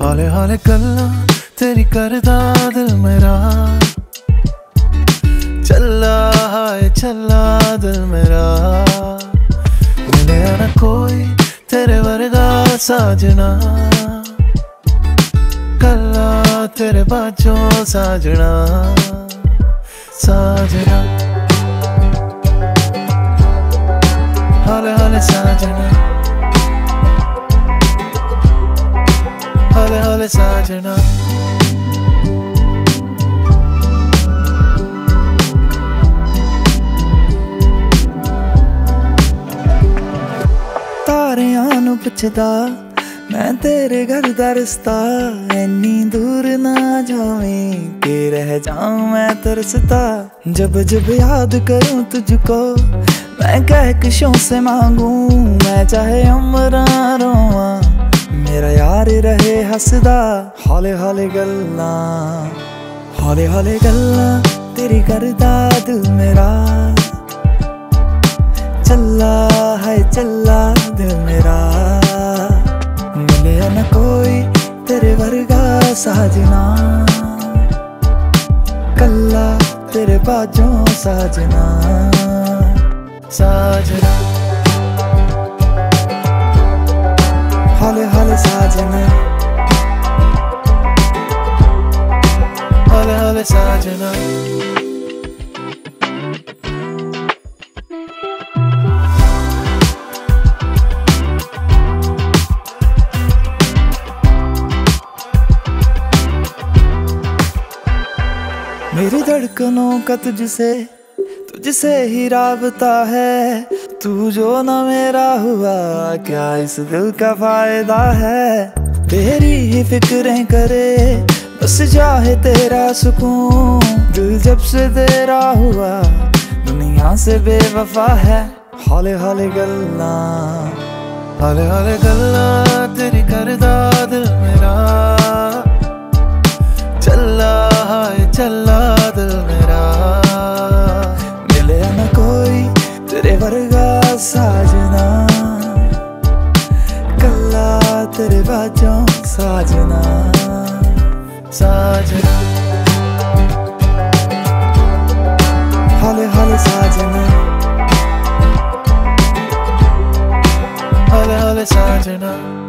हौले हौले गल्लां तेरी करदा दिल मेरा, चला हाय चला दिल मेरा। मिले ना कोई तेरे वर्गा साजना, कल्ला तेरे बाजों साजना साजना। हौले हौले साजना, हौले हौले साजना। तारियां नू पुछदा मैं तेरे घर दा रिश्ता, इन्नी दूर ना जावें कि रह जाऊं मैं तरसता। जब जब याद करूं तुझको मैं कहकशों से मांगू, मैं चाहे उम्र रोवां मेरा यार रहे हसदा। हौले हौले गल्लां, हौले हौले गल्लां तेरी करदा दिल मेरा, चला है चला दिल मेरा। मिले न कोई तेरे वर्गा साजना, कल्ला तेरे बाजों साजना साजना। हौले हौले साजना, हौले हौले साजना। मेरी धड़कनों का तुझसे ही राबता है, तू जो ना मेरा हुआ क्या इस दिल का फायदा है। तेरी ही फिक्रें करे बस चाहे तेरा सुकून, दिल जब से तेरा हुआ दुनिया से बेवफा है। हौले हौले गल्लां, हौले हौले गल्लां तेरी करदा दिल मेरा, चला हाय चला दिल मेरा। मिले न कोई तेरे वर्गा साजना, कल्ला तेरे बाजों साजना साजना। हौले हौले साजना, हौले हौले साजना।